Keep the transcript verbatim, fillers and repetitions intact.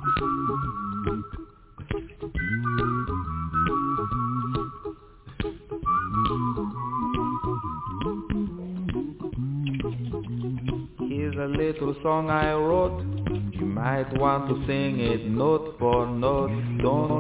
Here's a little song I wrote. You might want to sing it note for note. Don't